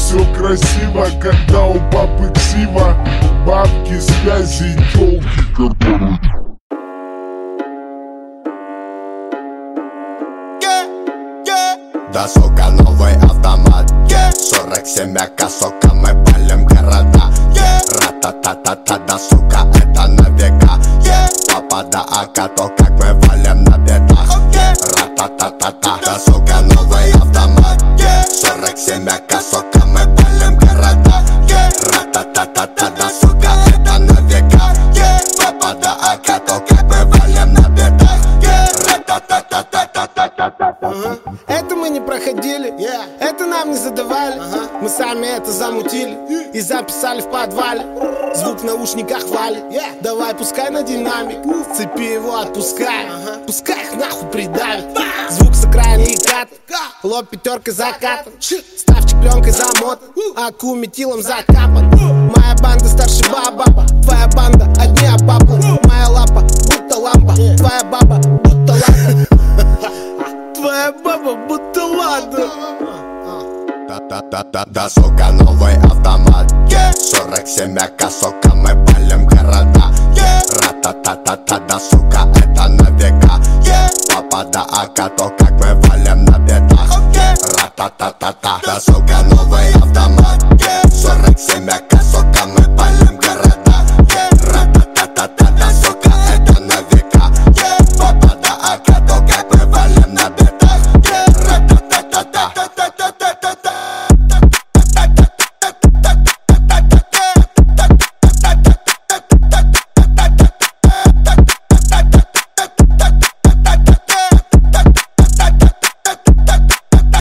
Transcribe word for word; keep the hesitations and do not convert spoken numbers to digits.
все красиво, когда у папы ксива. Бабки, связи, тёлки, которые... Да, сука, новый автомат, yeah. сорок семь ака, сука, мы палим города, yeah. Ра-та-та-та-та, да, сука, это на века, yeah. Папа, да, ака, то как мы валим на бедах, okay. Ра-та-та-та-та, да, сука, новый автомат, yeah. сорок семь ака, сука, мы палим города, yeah. Ра-та-та-та-та, да, сука, это на века, yeah. Папа, да, ака, то как мы валим на бедах, yeah. Ра-та-та-та-та-та-та-та-та. Это мы не проходили, yeah. Это нам не задавали, uh-huh. Мы сами это замутили, yeah. И записали в подвале. Звук в наушниках валит, yeah. Давай пускай на динамик, uh. Цепи его отпускай, uh-huh. Пускай их нахуй придавит, uh. Звук с окраины и кат, uh. Лоб пятеркой закатан, uh. Ставчик пленкой замотан, uh. Аку метилом закапан, uh. Моя банда старше баба, твоя банда одни обапла, uh. Моя лапа будто лампа, yeah. Твоя баба будто лампа. Твоя баба будто ладно. Да-да-да-да, да, сука, новый автомат, yeah. сорок семь ака, сука, мы палим города, yeah. Ра-та-та-та-та, да, сука, это на века, yeah. Папа, да, ака, то как мы валим на бедах, okay. Ра-та-та-та-та, да, сука, новый автомат, yeah. сорок семь ака, сука, мы